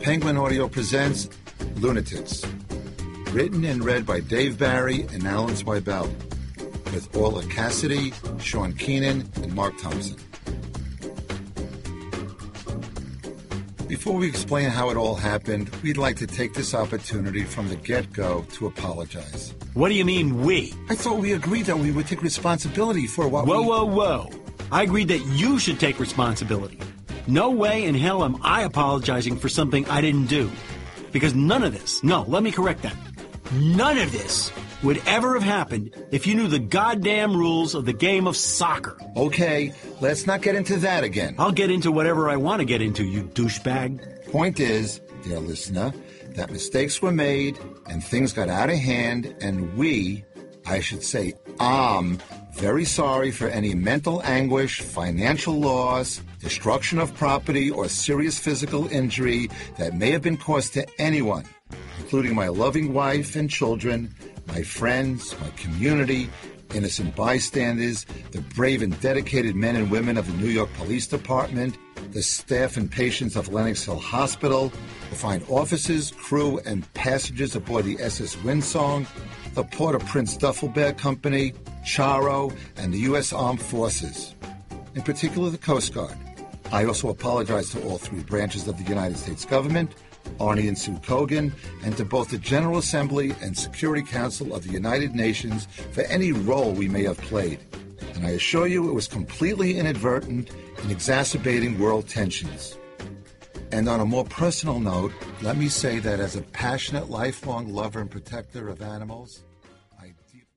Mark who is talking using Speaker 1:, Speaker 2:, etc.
Speaker 1: Penguin Audio presents Lunatics, written and read by Dave Barry and Alan Zweibel, with Orla Cassidy, Sean Keenan, and Mark Thompson. Before we explain how it all happened, we'd like to take this opportunity from the get-go to apologize.
Speaker 2: What do you mean, we?
Speaker 1: I thought we agreed that we would take responsibility for what
Speaker 2: Whoa. I agreed that you should take responsibility. No way in hell am I apologizing for something I didn't do. Because none of this, let me correct that. None of this would ever have happened if you knew the goddamn rules of the game of soccer.
Speaker 1: Okay, let's not get into that again.
Speaker 2: I'll get into whatever I want to get into, you douchebag.
Speaker 1: Point is, dear listener, that mistakes were made and things got out of hand, and I'm very sorry for any mental anguish, financial loss, destruction of property, or serious physical injury that may have been caused to anyone, including my loving wife and children, my friends, my community, innocent bystanders, the brave and dedicated men and women of the New York Police Department, the staff and patients of Lenox Hill Hospital, the fine officers, crew, and passengers aboard the SS Windsong, the Port-au-Prince Duffel Bag Company, Charo, and the U.S. Armed Forces, in particular the Coast Guard. I also apologize to all three branches of the United States government, Arnie and Sue Kogan, and to both the General Assembly and Security Council of the United Nations for any role we may have played. And I assure you it was completely inadvertent in exacerbating world tensions. And on a more personal note, let me say that as a passionate, lifelong lover and protector of animals,